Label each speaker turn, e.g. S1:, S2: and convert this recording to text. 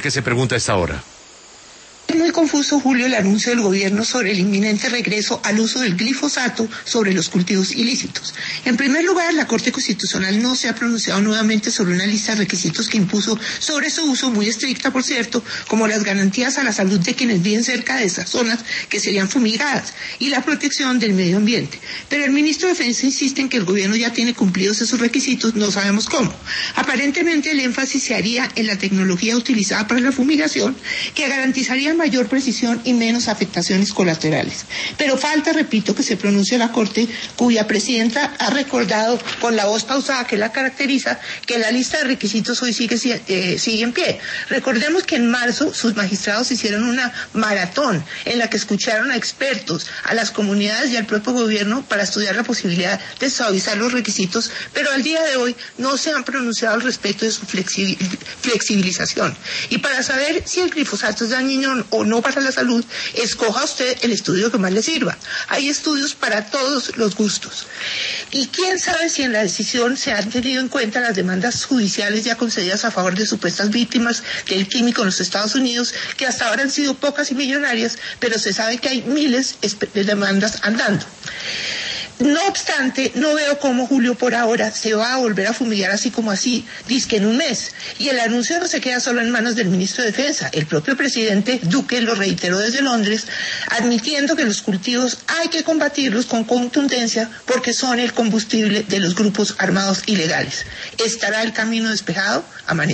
S1: que se pregunta a esta hora.
S2: Es muy confuso, Julio, el anuncio del gobierno sobre el inminente regreso al uso del glifosato sobre los cultivos ilícitos. En primer lugar, la Corte Constitucional no se ha pronunciado nuevamente sobre una lista de requisitos que impuso sobre su uso, muy estricta, por cierto, como las garantías a la salud de quienes viven cerca de esas zonas que serían fumigadas y la protección del medio ambiente. Pero el ministro de Defensa insiste en que el gobierno ya tiene cumplidos esos requisitos, no sabemos cómo. Aparentemente, el énfasis se haría en la tecnología utilizada para la fumigación, que garantizaría mayor precisión y menos afectaciones colaterales. Pero falta, repito, que se pronuncie la Corte, cuya presidenta ha recordado con la voz pausada que la caracteriza, que la lista de requisitos hoy sigue en pie. Recordemos que en marzo sus magistrados hicieron una maratón en la que escucharon a expertos, a las comunidades y al propio gobierno para estudiar la posibilidad de suavizar los requisitos, pero al día de hoy no se han pronunciado al respecto de su flexibilización. Y para saber si el glifosato es dañino o no para la salud, escoja usted el estudio que más le sirva. Hay estudios para todos los gustos. Y quién sabe si en la decisión se han tenido en cuenta las demandas judiciales ya concedidas a favor de supuestas víctimas del químico en los Estados Unidos, que hasta ahora han sido pocas y millonarias, pero se sabe que hay miles de demandas andando. No obstante, no veo cómo, Julio, por ahora se va a volver a fumigar así como así, dizque en un mes. Y el anuncio no se queda solo en manos del ministro de Defensa. El propio presidente Duque lo reiteró desde Londres, admitiendo que los cultivos hay que combatirlos con contundencia porque son el combustible de los grupos armados ilegales. ¿Estará el camino despejado?